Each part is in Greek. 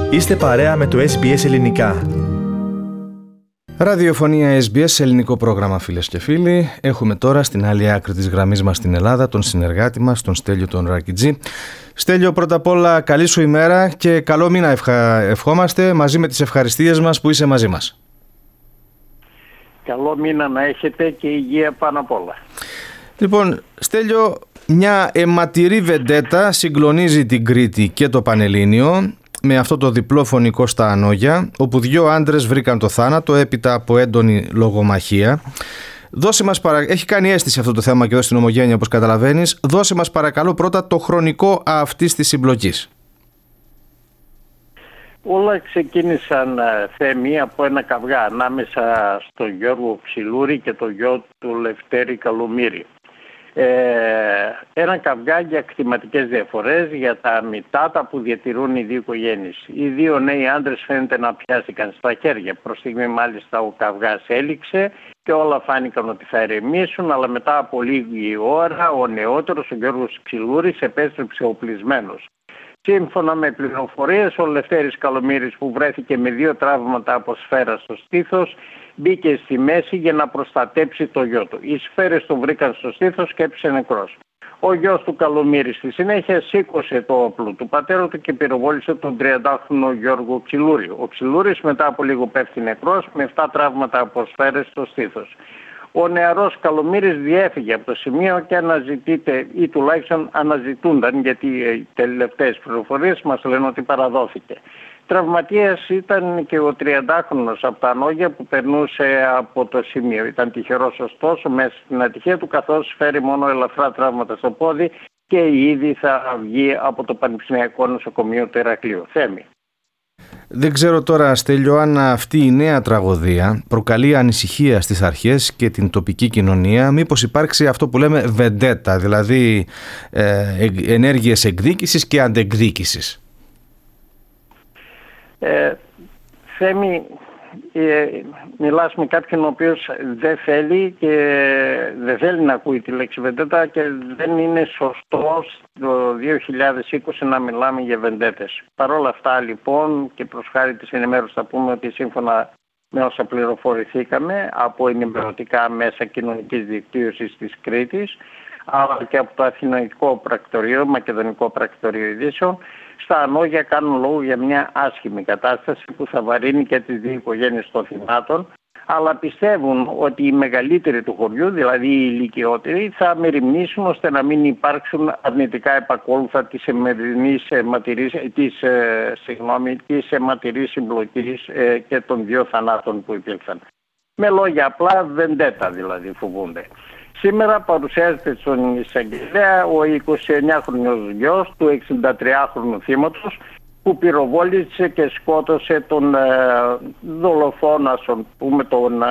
Είστε παρέα με το SBS Ελληνικά. Ραδιοφωνία SBS, ελληνικό πρόγραμμα, φίλες και φίλοι. Έχουμε τώρα στην άλλη άκρη της γραμμής μας στην Ελλάδα τον συνεργάτη μας, τον Στέλιο τον Ρακιτζή. Στέλιο, πρώτα απ' όλα καλή σου ημέρα και καλό μήνα ευχόμαστε, μαζί με τις ευχαριστίες μας που είσαι μαζί μας. Καλό μήνα να έχετε και υγεία πάνω απ' όλα. Λοιπόν, Στέλιο, μια αιματηρή βεντέτα συγκλονίζει την Κρήτη και το Πανελλήνιο με αυτό το διπλό φωνικό στα Ανόγια, όπου 2 άντρες βρήκαν το θάνατο έπειτα από έντονη λογομαχία. Έχει κάνει αίσθηση αυτό το θέμα και εδώ στην Ομογένεια, όπως καταλαβαίνεις. Δώσε μας παρακαλώ πρώτα το χρονικό αυτής της συμπλοκής. Όλα ξεκίνησαν, Θέμη, από ένα καυγά ανάμεσα στον Γιώργο Ξυλούρη και το γιο του Λευτέρη Καλομήρη. Ένα καυγά για κτηματικές διαφορές, για τα μητάτα που διατηρούν οι δύο οικογένειες. Οι δύο νέοι άντρες φαίνεται να πιάστηκαν στα χέρια. Προς στιγμή μάλιστα ο καυγάς έληξε και όλα φάνηκαν ότι θα ερεμήσουν, αλλά μετά από λίγη ώρα ο νεότερος, ο Γιώργος Ξυλούρης, επέστρεψε οπλισμένος. Σύμφωνα με πληροφορίες, ο Λευτέρης Καλομήρης, που βρέθηκε με 2 τραύματα από σφαίρα στο στήθος, μπήκε στη μέση για να προστατέψει το γιο του. Οι σφαίρες το βρήκαν στο στήθος και έπεσε νεκρός. Ο γιος του Καλομήρη στη συνέχεια σήκωσε το όπλο του πατέρα του και πυροβόλησε τον 30χρονο Γιώργο Ξυλούρη. Ο Ξυλούρης μετά από λίγο πέφτει νεκρός με 7 τραύματα από σφαίρες στο στήθος. Ο νεαρός Καλομήρης διέφυγε από το σημείο και αναζητείται, ή τουλάχιστον αναζητούνταν, γιατί οι τελευταίες πληροφορίες μας λένε ότι παραδόθηκε. Τραυματίας ήταν και ο 30χρονος από τα Ανόγια που περνούσε από το σημείο. Ήταν τυχερός ωστόσο μέσα στην ατυχία του, καθώς φέρει μόνο ελαφρά τραύματα στο πόδι και ήδη θα βγει από το Πανεπιστημιακό Νοσοκομείο του Ηρακλείου. Θέμη. Δεν ξέρω τώρα, Στέλιο, αν αυτή η νέα τραγωδία προκαλεί ανησυχία στις αρχές και την τοπική κοινωνία, μήπως υπάρξει αυτό που λέμε βεντέτα, δηλαδή ενέργειες εκδίκησης και αντεκδίκησης. Θέμη, μιλάς με κάποιον ο οποίος δεν θέλει να ακούει τη λέξη βεντέτα και δεν είναι σωστό το 2020 να μιλάμε για βεντέτες. Παρ' όλα αυτά λοιπόν, και προς χάρη της ενημέρωσης θα πούμε ότι σύμφωνα με όσα πληροφορηθήκαμε από ενημερωτικά μέσα κοινωνικής δικτύωσης της Κρήτης, αλλά και από το Αθηναϊκό Πρακτορείο, Μακεδονικό Πρακτορείο Ειδήσεων, στα Ανόγια κάνουν λόγο για μια άσχημη κατάσταση που θα βαρύνει και τις δύο οικογένειες των θυμάτων, αλλά πιστεύουν ότι οι μεγαλύτεροι του χωριού, δηλαδή οι ηλικιότεροι, θα μεριμνήσουν ώστε να μην υπάρξουν αρνητικά επακόλουθα της αιματηρής συμπλοκής και των 2 θανάτων που υπήρξαν. Με λόγια απλά, βεντέτα δηλαδή φοβούνται. Σήμερα παρουσιάζεται στον εισαγγελέα ο 29χρονος γιος του 63χρονου θύματος που πυροβόλησε και σκότωσε τον δολοφόνο, ας πούμε,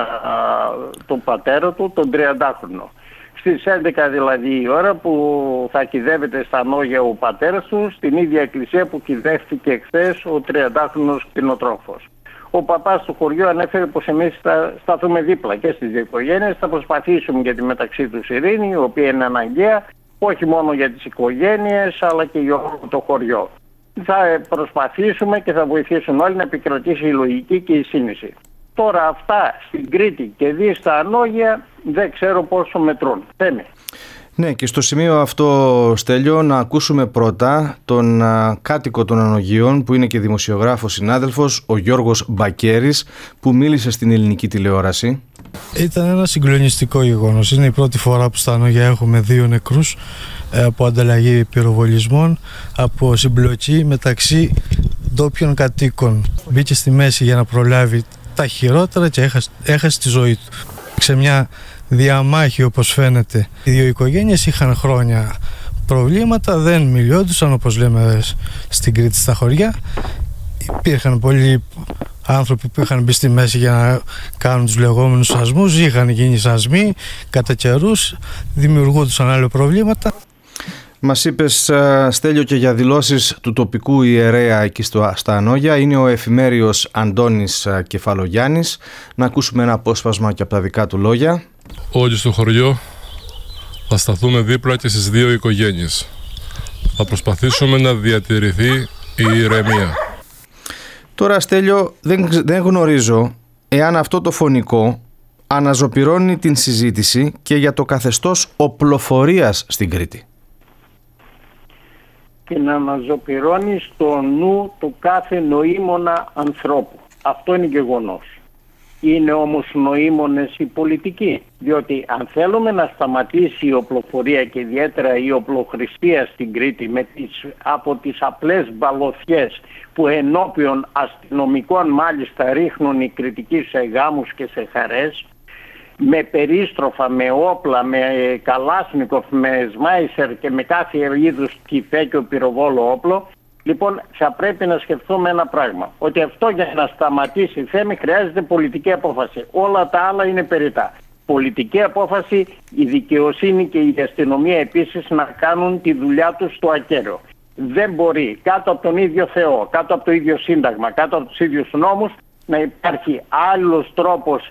τον πατέρα του, τον 30χρονο. Στις 11 δηλαδή η ώρα που θα κηδεύεται στα Ανόγια ο πατέρας του, στην ίδια εκκλησία που κηδεύτηκε εχθές ο 30χρονος κτηνοτρόφος. Ο παπάς του χωριού ανέφερε πως εμείς θα σταθούμε δίπλα και στις δύο οικογένειες, θα προσπαθήσουμε για τη μεταξύ τους ειρήνη, η οποία είναι αναγκαία, όχι μόνο για τις οικογένειες, αλλά και για όλο το χωριό. Θα προσπαθήσουμε και θα βοηθήσουν όλοι να επικρατήσει η λογική και η σύνηση. Τώρα αυτά στην Κρήτη και δει στα Ανόγια δεν ξέρω πόσο μετρούν. Θέμη. Ναι, και στο σημείο αυτό, Στέλιο, να ακούσουμε πρώτα τον κάτοικο των Ανογίων, που είναι και δημοσιογράφος συνάδελφος, ο Γιώργος Μπακέρης, που μίλησε στην ελληνική τηλεόραση. Ήταν ένα συγκλονιστικό γεγονός. Είναι η πρώτη φορά που στα Ανόγια έχουμε 2 νεκρούς από ανταλλαγή πυροβολισμών, από συμπλοκή μεταξύ ντόπιων κατοίκων. Μπήκε στη μέση για να προλάβει τα χειρότερα και έχασε τη ζωή του. Σε μια διαμάχη, όπως φαίνεται, οι δύο οικογένειες είχαν χρόνια προβλήματα, δεν μιλιόντουσαν, όπως λέμε στην Κρήτη στα χωριά. Υπήρχαν πολλοί άνθρωποι που είχαν μπει στη μέση για να κάνουν τους λεγόμενους σασμούς, είχαν γίνει σασμοί κατά καιρούς, δημιουργούντουσαν άλλα προβλήματα. Μας είπες, Στέλιο, και για δηλώσεις του τοπικού ιερέα εκεί στα Ανόγια. Είναι ο εφημέριος Αντώνης Κεφαλογιάννης. Να ακούσουμε ένα απόσπασμα και από τα δικά του λόγια. Όλοι στο χωριό θα σταθούμε δίπλα και στις δύο οικογένειες. Θα προσπαθήσουμε να διατηρηθεί η ηρεμία. Τώρα, Στέλιο, δεν γνωρίζω εάν αυτό το φωνικό αναζωπυρώνει την συζήτηση και για το καθεστώς οπλοφορίας στην Κρήτη. Την αναζωπυρώνει στο νου του κάθε νοήμονα ανθρώπου. Αυτό είναι γεγονός. Είναι όμως νοήμονες οι πολιτικοί, διότι αν θέλουμε να σταματήσει η οπλοφορία και ιδιαίτερα η οπλοχρησία στην Κρήτη από τις απλές μπαλωθιές που ενώπιον αστυνομικών μάλιστα ρίχνουν οι κριτικοί σε γάμους και σε χαρές, με περίστροφα, με όπλα, με καλάσνικοφ, με σμάισερ και με κάθε είδους κυφέκιο πυροβόλο όπλο, λοιπόν θα πρέπει να σκεφτούμε ένα πράγμα, ότι αυτό για να σταματήσει Θέμη χρειάζεται πολιτική απόφαση. Όλα τα άλλα είναι περιττά. Πολιτική απόφαση, η δικαιοσύνη και η αστυνομία επίσης να κάνουν τη δουλειά τους στο ακέραιο. Δεν μπορεί κάτω από τον ίδιο Θεό, κάτω από το ίδιο Σύνταγμα, κάτω από τους ίδιους νόμους να υπάρχει άλλος τρόπος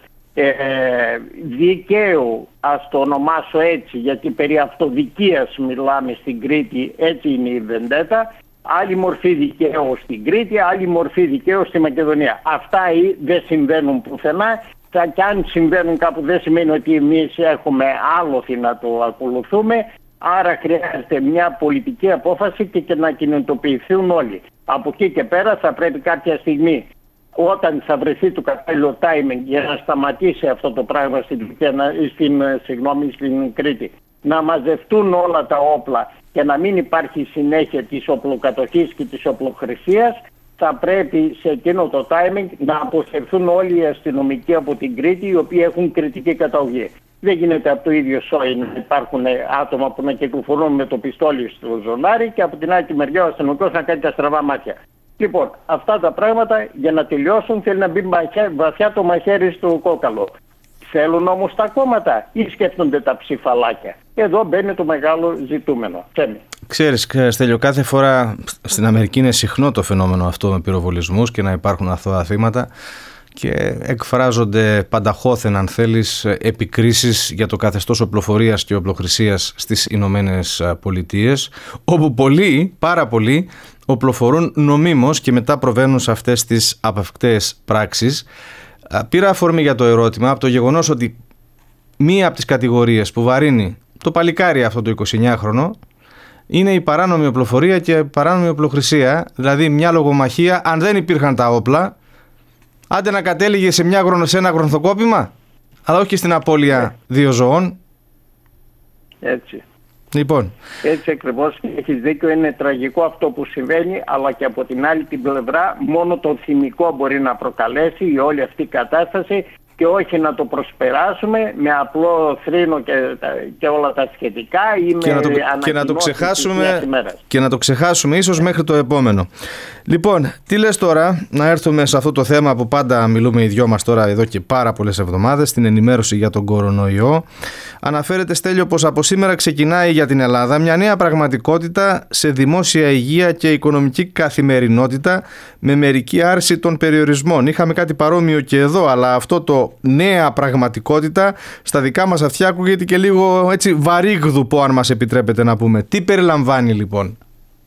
δικαίου, ας το ονομάσω έτσι, γιατί περί αυτοδικίας μιλάμε στην Κρήτη, έτσι είναι η βεντέτα, άλλη μορφή δικαίου στην Κρήτη, άλλη μορφή δικαίου στη Μακεδονία. Αυτά δεν συμβαίνουν πουθενά, και αν συμβαίνουν κάπου δεν σημαίνει ότι εμείς έχουμε άλοθη να το ακολουθούμε, άρα χρειάζεται μια πολιτική απόφαση και να κινητοποιηθούν όλοι. Από εκεί και πέρα θα πρέπει κάποια στιγμή, όταν θα βρεθεί το κατάλληλο timing για να σταματήσει αυτό το πράγμα στην Κρήτη, να μαζευτούν όλα τα όπλα και να μην υπάρχει συνέχεια της οπλοκατοχής και της οπλοχρησίας, θα πρέπει σε εκείνο το timing να αποσυρθούν όλοι οι αστυνομικοί από την Κρήτη, οι οποίοι έχουν κριτική καταγωγή. Δεν γίνεται από το ίδιο σόι να υπάρχουν άτομα που να κυκλοφορούν με το πιστόλι στο ζωνάρι και από την άλλη μεριά ο αστυνομικός να κάνει τα στραβά μάτια. Λοιπόν, αυτά τα πράγματα για να τελειώσουν θέλει να μπει βαθιά το μαχαίρι στο κόκαλο. Θέλουν όμως τα κόμματα ή σκέφτονται τα ψηφαλάκια? Εδώ μπαίνει το μεγάλο ζητούμενο. Ξέρεις, Στέλιο, κάθε φορά στην Αμερική είναι συχνό το φαινόμενο αυτό με πυροβολισμούς και να υπάρχουν αθώα θύματα και εκφράζονται πανταχώθεν, αν θέλεις, επικρίσεις για το καθεστώς οπλοφορίας και οπλοχρησίας στις Ηνωμένες Πολιτείες, όπου πολλοί, πάρα πολλοί, οπλοφορούν νομίμως και μετά προβαίνουν σε αυτές τις απευκταίες πράξεις. Πήρα αφορμή για το ερώτημα από το γεγονός ότι μία από τις κατηγορίες που βαρύνει το παλικάρι αυτό το 29χρονο είναι η παράνομη οπλοφορία και παράνομη οπλοχρησία, δηλαδή μια λογομαχία, αν δεν υπήρχαν τα όπλα, άντε να κατέληγε σε ένα γρονθοκόπημα, αλλά όχι στην απώλεια δύο ζωών. Έτσι. Λοιπόν. Έτσι ακριβώς, έχεις δίκιο, είναι τραγικό αυτό που συμβαίνει, αλλά και από την άλλη την πλευρά μόνο το θυμικό μπορεί να προκαλέσει η όλη αυτή η κατάσταση και όχι να το προσπεράσουμε με απλό θρήνο και όλα τα σχετικά ή και να το ξεχάσουμε ίσως μέχρι το επόμενο. Λοιπόν, τι λες τώρα, να έρθουμε σε αυτό το θέμα που πάντα μιλούμε οι δυο μας τώρα εδώ και πάρα πολλές εβδομάδες, την ενημέρωση για τον κορονοϊό. Αναφέρεται, Στέλιο, πως από σήμερα ξεκινάει για την Ελλάδα μια νέα πραγματικότητα σε δημόσια υγεία και οικονομική καθημερινότητα με μερική άρση των περιορισμών. Είχαμε κάτι παρόμοιο και εδώ, αλλά αυτό το νέα πραγματικότητα στα δικά μας αυτιά ακούγεται και λίγο έτσι βαρύγδουπο, αν μας επιτρέπετε να πούμε. Τι περιλαμβάνει λοιπόν?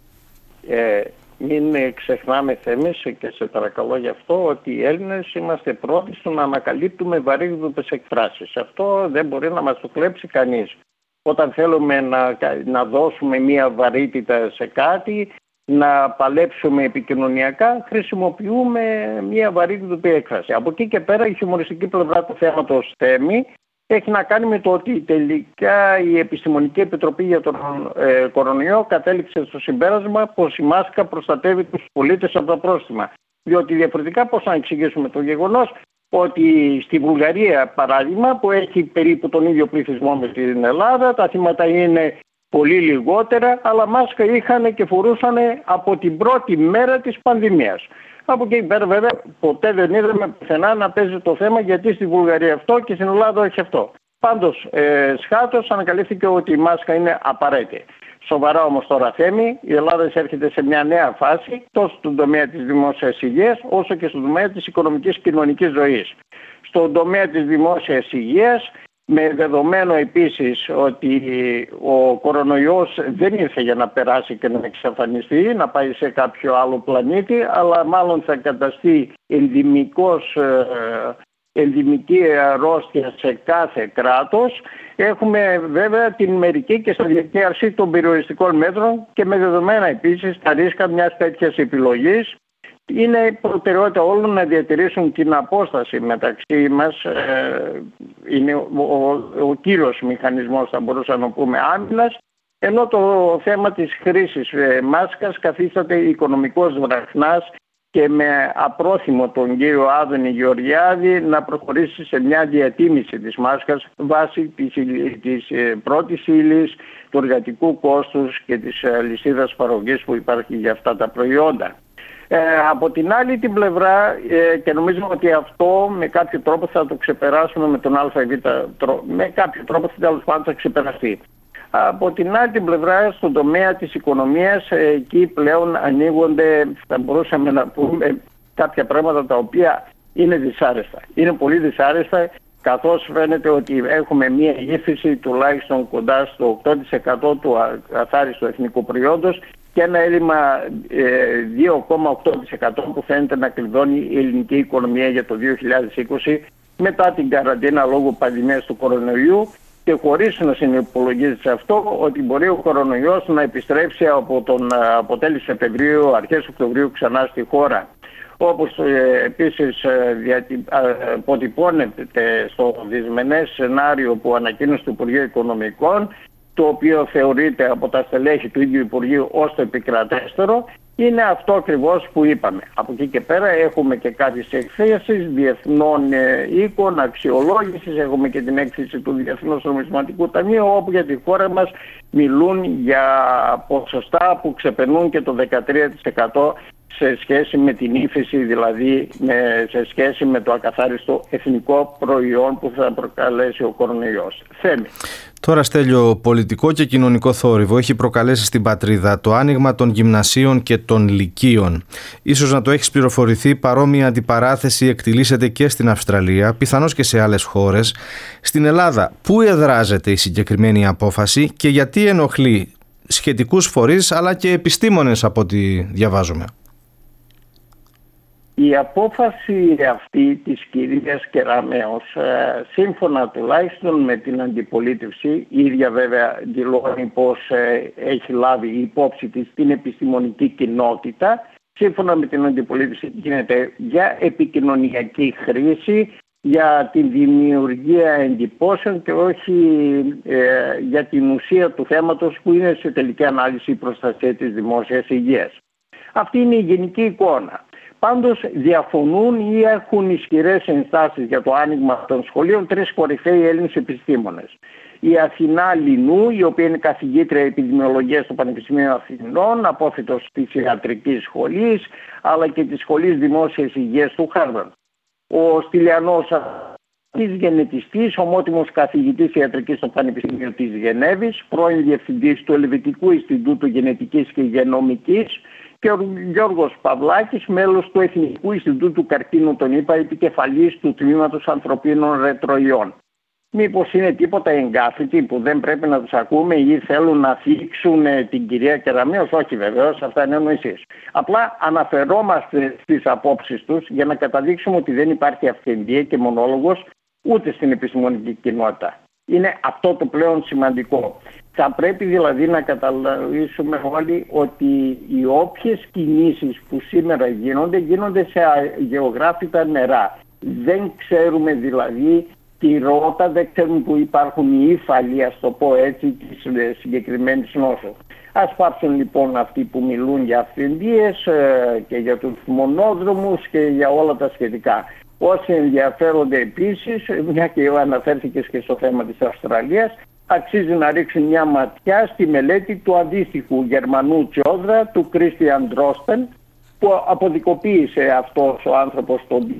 Μην ξεχνάμε, Θέμης, και σε παρακαλώ γι' αυτό, ότι οι Έλληνες είμαστε πρώτοι στο να ανακαλύπτουμε βαρύγδουπες εκφράσεις. Αυτό δεν μπορεί να μας το κλέψει κανείς. Όταν θέλουμε να δώσουμε μία βαρύτητα σε κάτι, να παλέψουμε επικοινωνιακά, χρησιμοποιούμε μία βαρύγδουπη έκφραση. Από εκεί και πέρα η χιουμοριστική πλευρά του θέματος, Θέμη, έχει να κάνει με το ότι τελικά η Επιστημονική Επιτροπή για τον κορονοϊό κατέληξε στο συμπέρασμα πως η μάσκα προστατεύει τους πολίτες από τα πρόστιμα. Διότι διαφορετικά πώς να εξηγήσουμε το γεγονός ότι στη Βουλγαρία, παράδειγμα, που έχει περίπου τον ίδιο πληθυσμό με την Ελλάδα, τα θύματα είναι πολύ λιγότερα, αλλά μάσκα είχαν και φορούσαν από την πρώτη μέρα της πανδημίας. Από εκεί πέρα βέβαια ποτέ δεν είδαμε πουθενά να παίζει το θέμα γιατί στη Βουλγαρία αυτό και στην Ελλάδα όχι αυτό. Πάντως σχάτως ανακαλύφθηκε ότι η μάσκα είναι απαραίτητη. Σοβαρά όμως τώρα, Θέμη, η Ελλάδα έρχεται σε μια νέα φάση τόσο στον τομέα της δημόσιας υγείας όσο και στον τομέα της οικονομικής και κοινωνικής ζωής. Στον τομέα της δημόσιας υγείας Με δεδομένο επίσης ότι ο κορονοϊός δεν ήρθε για να περάσει και να εξαφανιστεί, να πάει σε κάποιο άλλο πλανήτη, αλλά μάλλον θα καταστεί ενδημική αρρώστια σε κάθε κράτος. Έχουμε βέβαια την μερική και σταδιακή άρση των περιοριστικών μέτρων και με δεδομένα επίσης τα ρίσκα μιας τέτοιας επιλογής. Είναι προτεραιότητα όλων να διατηρήσουν την απόσταση μεταξύ μας. Είναι ο κύριος μηχανισμός, θα μπορούσαμε να πούμε, άμυνας, ενώ το θέμα της χρήσης μάσκας καθίσταται οικονομικός βραχνάς και με απρόθυμο τον κύριο Άδωνη Γεωργιάδη να προχωρήσει σε μια διατίμηση της μάσκας βάσει της πρώτης ύλης, του εργατικού κόστους και της λυσίδας παραγωγής που υπάρχει για αυτά τα προϊόντα. Από την άλλη την πλευρά, και νομίζω ότι αυτό με κάποιο τρόπο θα το ξεπεράσουμε με τον ΑΒ τρόπο, με κάποιο τρόπο τέλος πάντων θα ξεπεραστεί. Από την άλλη την πλευρά, στον τομέα της οικονομίας, εκεί πλέον ανοίγονται, θα μπορούσαμε να πούμε, κάποια πράγματα τα οποία είναι δυσάρεστα. Είναι πολύ δυσάρεστα, καθώς φαίνεται ότι έχουμε μία ύφεση τουλάχιστον κοντά στο 8% του ακαθάριστου εθνικού προϊόντος και ένα έλλειμμα 2,8% που φαίνεται να κλειδώνει η ελληνική οικονομία για το 2020 μετά την καραντίνα λόγω πανδημίας του κορονοϊού, και χωρίς να συνυπολογίζει σε αυτό ότι μπορεί ο κορονοϊός να επιστρέψει από τέλη Σεπτεμβρίου, αρχές Οκτωβρίου ξανά στη χώρα. Όπως επίσης αποτυπώνεται στο δυσμενές σενάριο που ανακοίνωσε το Υπουργείο Οικονομικών, το οποίο θεωρείται από τα στελέχη του ίδιου Υπουργείου ως το επικρατέστερο, είναι αυτό ακριβώς που είπαμε. Από εκεί και πέρα έχουμε και κάποιες εκθέσεις διεθνών οίκων, αξιολόγησης, έχουμε και την έκθεση του Διεθνούς Νομισματικού Ταμείου, όπου για τη χώρα μας μιλούν για ποσοστά που ξεπερνούν και το 13% σε σχέση με την ύφεση, δηλαδή σε σχέση με το ακαθάριστο εθνικό προϊόν που θα προκαλέσει ο κορονοϊός. Θέμη. Τώρα, Στέλιο, πολιτικό και κοινωνικό θόρυβο έχει προκαλέσει στην πατρίδα το άνοιγμα των γυμνασίων και των λυκείων. Ίσως να το έχεις πληροφορηθεί, παρόμοια αντιπαράθεση εκτιλήσεται και στην Αυστραλία, πιθανώς και σε άλλες χώρες. Στην Ελλάδα, πού εδράζεται η συγκεκριμένη απόφαση και γιατί ενοχλεί σχετικούς φορείς αλλά και επιστήμονες, από ό,τι διαβάζουμε? Η απόφαση αυτή της κυρίας Κεραμέως, σύμφωνα τουλάχιστον με την αντιπολίτευση, η ίδια βέβαια δηλώνει πως έχει λάβει υπόψη της την επιστημονική κοινότητα, σύμφωνα με την αντιπολίτευση γίνεται για επικοινωνιακή χρήση, για τη δημιουργία εντυπώσεων και όχι για την ουσία του θέματος που είναι σε τελική ανάλυση η προστασία της δημόσιας υγείας. Αυτή είναι η γενική εικόνα. Πάντως διαφωνούν ή έχουν ισχυρές ενστάσεις για το άνοιγμα των σχολείων τρεις κορυφαίοι Έλληνες επιστήμονες. Η Αθηνά Λινού, η οποία είναι καθηγήτρια επιδημιολογίας στο Πανεπιστημίο Αθηνών, απόφοιτος της ιατρικής σχολής, αλλά και της σχολής δημόσιας υγείας του Χάρβαρντ. Ο Στυλιανός της γενετιστής, ομότιμος καθηγητής ιατρικής στο Πανεπιστήμιο της Γενέβης, πρώην διευθυντής του Ελβετικού Ινστιτούτου Γενετικής και Γενομικής, και ο Γιώργος Παυλάκης, μέλος του Εθνικού Ινστιτούτου Καρκίνου των ΗΠΑ, επικεφαλής του Τμήματος Ανθρωπίνων Ρετροϊών. Μήπως είναι τίποτα εγκάθητοι που δεν πρέπει να τους ακούμε ή θέλουν να θίξουν την κυρία Κεραμέως? Όχι βεβαίως, αυτά είναι εννοήσεις. Απλά αναφερόμαστε στις απόψεις τους για να καταδείξουμε ότι δεν υπάρχει αυθεντία και μονόλογος ούτε στην επιστημονική κοινότητα. Είναι αυτό το πλέον σημαντικό. Θα πρέπει δηλαδή να καταλαβαίνουμε όλοι ότι οι όποιες κινήσεις που σήμερα γίνονται σε αγεωγράφητα νερά. Δεν ξέρουμε δηλαδή τη ρότα, δεν ξέρουμε που υπάρχουν οι ύφαλοι, ας το πω έτσι, της συγκεκριμένης νόσου. Ας πάψουν λοιπόν αυτοί που μιλούν για αυθεντίες και για τους μονόδρομους και για όλα τα σχετικά. Όσοι ενδιαφέρονται επίσης, μια και αναφέρθηκες και στο θέμα της Αυστραλίας, αξίζει να ρίξουν μια ματιά στη μελέτη του αντίστοιχου Γερμανού Τσιόδρα, του Κρίστιαν Ντρόστεν, που αποδικοποίησε αυτός ο άνθρωπος τον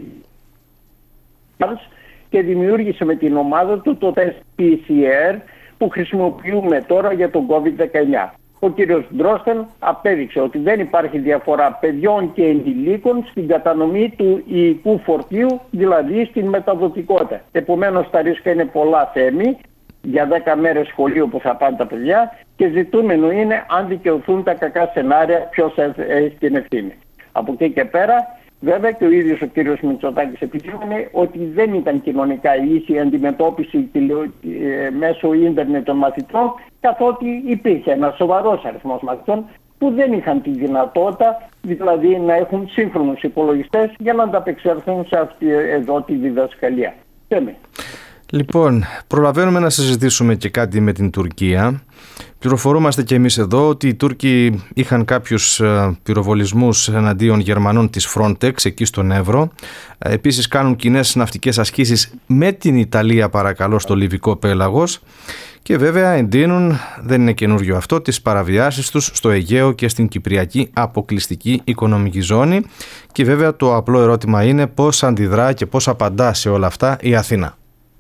και δημιούργησε με την ομάδα του το τεστ PCR που χρησιμοποιούμε τώρα για τον COVID-19. Ο κύριος Ντρόστεν απέδειξε ότι δεν υπάρχει διαφορά παιδιών και ενηλίκων στην κατανομή του υλικού φορτίου, δηλαδή στην μεταδοτικότητα. Επομένως τα ρίσκα είναι πολλά, Θέμη, για 10 μέρες σχολείο που θα πάνε τα παιδιά, και ζητούμενο είναι, αν δικαιωθούν τα κακά σενάρια, ποιος έχει την ευθύνη. Από εκεί και πέρα, βέβαια και ο ίδιος ο κύριος Μητσοτάκης επισήμανε ότι δεν ήταν κοινωνικά ίση η αντιμετώπιση μέσω ίντερνετ των μαθητών, καθότι υπήρχε ένας σοβαρός αριθμός μαθητών που δεν είχαν τη δυνατότητα, δηλαδή να έχουν σύγχρονους υπολογιστές για να ανταπεξέλθουν σε αυτή εδώ τη διδασκαλία. Λοιπόν, προλαβαίνουμε να συζητήσουμε και κάτι με την Τουρκία. Πληροφορούμαστε και εμείς εδώ ότι οι Τούρκοι είχαν κάποιους πυροβολισμούς εναντίον Γερμανών της Frontex εκεί στον Εύρο. Επίσης κάνουν κοινές ναυτικές ασκήσεις με την Ιταλία, παρακαλώ, στο Λιβικό πέλαγος. Και βέβαια εντείνουν, δεν είναι καινούριο αυτό, τις παραβιάσεις τους στο Αιγαίο και στην Κυπριακή αποκλειστική οικονομική ζώνη. Και βέβαια το απλό ερώτημα είναι πώς αντιδρά και πώς απαντά σε όλα αυτά η Αθήνα.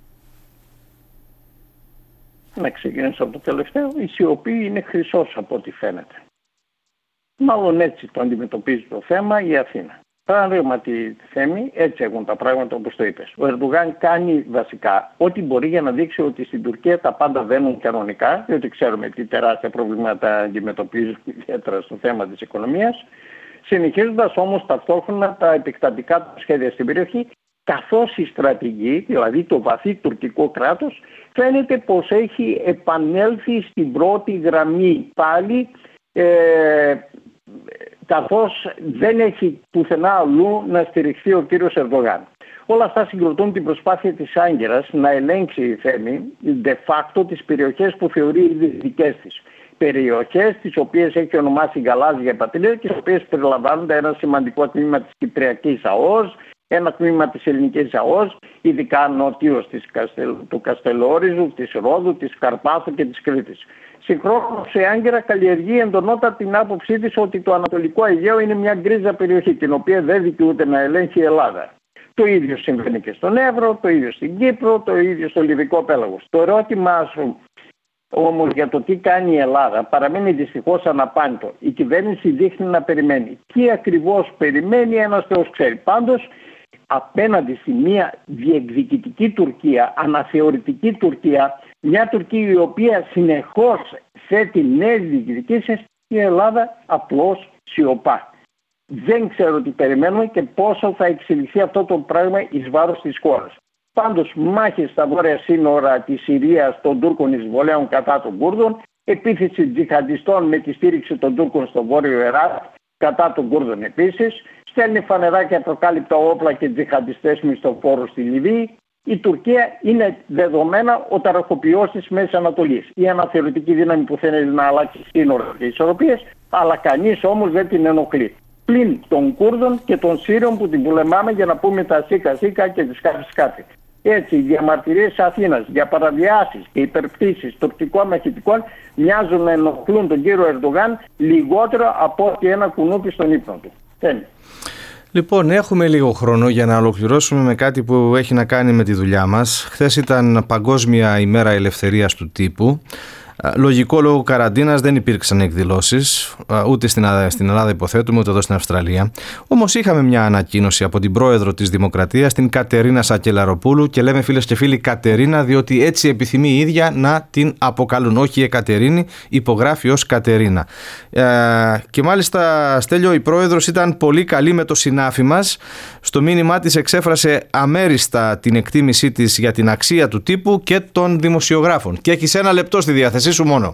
Να ξεκινήσω από το τελευταίο. Η σιωπή είναι χρυσός από ό,τι φαίνεται. Μάλλον έτσι το αντιμετωπίζει το θέμα η Αθήνα. Πράγματι, Θέμη, έτσι έχουν τα πράγματα όπως το είπες. Ο Ερντογάν κάνει βασικά ό,τι μπορεί για να δείξει ότι στην Τουρκία τα πάντα βαίνουν κανονικά, διότι ξέρουμε τι τεράστια προβλήματα αντιμετωπίζουν ιδιαίτερα στο θέμα της οικονομίας, συνεχίζοντας όμως ταυτόχρονα τα επεκτατικά του σχέδια στην περιοχή, καθώς η στρατηγική, δηλαδή το βαθύ τουρκικό κράτος, φαίνεται πως έχει επανέλθει στην πρώτη γραμμή πάλι, καθώς δεν έχει πουθενά αλλού να στηριχθεί ο κύριος Ερντογάν. Όλα αυτά συγκροτούν την προσπάθεια της Άγκυρας να ελέγξει η Θέμη de facto τις περιοχές που θεωρεί ήδη δικές της. Περιοχές τις οποίες έχει ονομάσει γαλάζια πατρίδα και τις οποίες περιλαμβάνονται ένα σημαντικό τμήμα της Κυπριακής ΑΟΣ, ένα τμήμα της Ελληνικής ΑΟΣ, ειδικά νοτίως του Καστελόριζου, της Ρόδου, της Καρπάθου και της Κρήτης. Συγχρόνως η Άγκυρα καλλιεργεί εντονότατα την άποψή της ότι το Ανατολικό Αιγαίο είναι μια γκρίζα περιοχή, την οποία δεν δικαιούται να ελέγχει η Ελλάδα. Το ίδιο συμβαίνει και στον Εύρο, το ίδιο στην Κύπρο, το ίδιο στο Λιβικό πέλαγος. Το ερώτημά σου όμως για το τι κάνει η Ελλάδα παραμένει δυστυχώς αναπάντητο. Η κυβέρνηση δείχνει να περιμένει. Τι ακριβώς περιμένει, ένας Θεός ξέρει. Πάντως, απέναντι στη μια διεκδικητική Τουρκία, αναθεωρητική Τουρκία, μια Τουρκία η οποία συνεχώς θέτει νέες διεκδικήσεις, η Ελλάδα απλώς σιωπά. Δεν ξέρω τι περιμένουμε και πόσο θα εξελιχθεί αυτό το πράγμα εις βάρος της χώρας. Πάντως, μάχες στα βόρεια σύνορα της Συρίας των Τούρκων εισβολέων κατά των Κούρδων, επίθεση τζιχαντιστών με τη στήριξη των Τούρκων στο βόρειο Ιράκ κατά των Κούρδων επίσης, στέλνει φανεράκια προκάλυπτα όπλα και τζιχαντιστές μισθοφόρους στη Λιβύη. Η Τουρκία είναι δεδομένα ο ταραχοποιός της Μέσης Ανατολής. Η αναθεωρητική δύναμη που θέλει να αλλάξει σύνορα και ισορροπίες, αλλά κανείς όμως δεν την ενοχλεί. Πλην των Κούρδων και των Σύριων που την πολεμάμε για να πούμε τα σίκα και τις κάτι. Έτσι, οι διαμαρτυρίες της Αθήνας για παραβιάσεις και υπερπτήσεις τουρκικών μαχητικών μοιάζουν να ενοχλούν τον κύριο Ερντογάν λιγότερο από ότι ένα κουνούπι στον ύπνο του. Λοιπόν, έχουμε λίγο χρόνο για να ολοκληρώσουμε με κάτι που έχει να κάνει με τη δουλειά μας. Χθες ήταν Παγκόσμια ημέρα ελευθερίας του τύπου. Λογικό, λόγω καραντίνας δεν υπήρξαν εκδηλώσεις, ούτε στην Ελλάδα υποθέτουμε, ούτε εδώ στην Αυστραλία. Όμως είχαμε μια ανακοίνωση από την πρόεδρο της Δημοκρατίας, την Κατερίνα Σακελαροπούλου, και λέμε φίλες και φίλοι Κατερίνα, διότι έτσι επιθυμεί η ίδια να την αποκαλούν. Όχι η Εκατερίνη, υπογράφει ως Κατερίνα. Και μάλιστα, Στέλιο, η πρόεδρος ήταν πολύ καλή με το συνάφι μας. Στο μήνυμά της εξέφρασε αμέριστα την εκτίμησή της για την αξία του τύπου και των δημοσιογράφων. Και έχεις 1 λεπτό στη διάθεσή σου μόνο.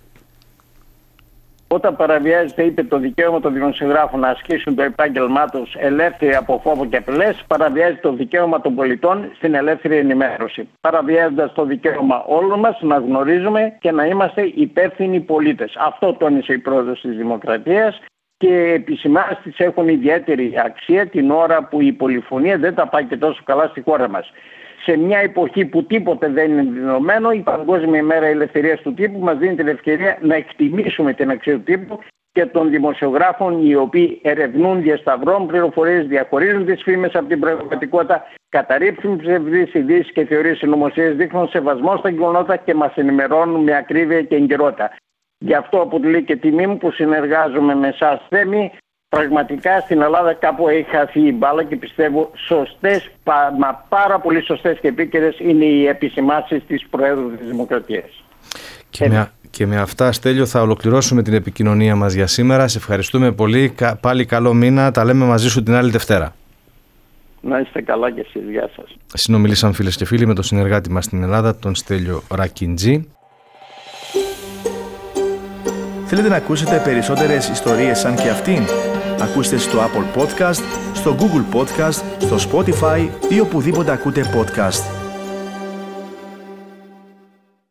Όταν παραβιάζεται, είπε, το δικαίωμα των δημοσιογράφων να ασκήσουν το επάγγελμά τους ελεύθεροι από φόβο και απειλές, παραβιάζει το δικαίωμα των πολιτών στην ελεύθερη ενημέρωση. Παραβιάζοντας το δικαίωμα όλων μας να γνωρίζουμε και να είμαστε υπεύθυνοι πολίτες. Αυτό τόνισε η πρόεδρος της Δημοκρατίας και επισημάνσεις της έχουν ιδιαίτερη αξία την ώρα που η πολυφωνία δεν τα πάει και τόσο καλά στη χώρα μας. Σε μια εποχή που τίποτε δεν είναι δεδομένο, η Παγκόσμια ημέρα ελευθερίας του τύπου μας δίνει την ευκαιρία να εκτιμήσουμε την αξία του τύπου και των δημοσιογράφων, οι οποίοι ερευνούν, διασταυρώνουν πληροφορίες, διαχωρίζουν τις φήμες από την πραγματικότητα, καταρρίπτουν ψευδείς ειδήσεις και θεωρίες συνωμοσίες, δείχνουν σεβασμό στα γεγονότα και μας ενημερώνουν με ακρίβεια και εγκαιρότητα. Γι' αυτό αποτελεί και τιμή μου που συνεργάζομαι με εσάς, Θέμη. Πραγματικά στην Ελλάδα κάπου έχει χαθεί η μπάλα και πιστεύω σωστές, πάρα πολύ σωστές και επίκαιρες είναι οι επισημάνσεις της Προέδρου της Δημοκρατίας. Και με αυτά, Στέλιο, θα ολοκληρώσουμε την επικοινωνία μας για σήμερα. Σε ευχαριστούμε πολύ. Πάλι καλό μήνα. Τα λέμε μαζί σου την άλλη Δευτέρα. Να είστε καλά και εσείς. Γεια σας. Συνομιλήσαμε, φίλες και φίλοι, με τον συνεργάτη μας στην Ελλάδα, τον Στέλιο Ρακιντζή. Θέλετε να ακούσετε περισσότερες ιστορίες σαν και αυτήν? Ακούστε στο Apple Podcast, στο Google Podcast, στο Spotify ή οπουδήποτε ακούτε podcast.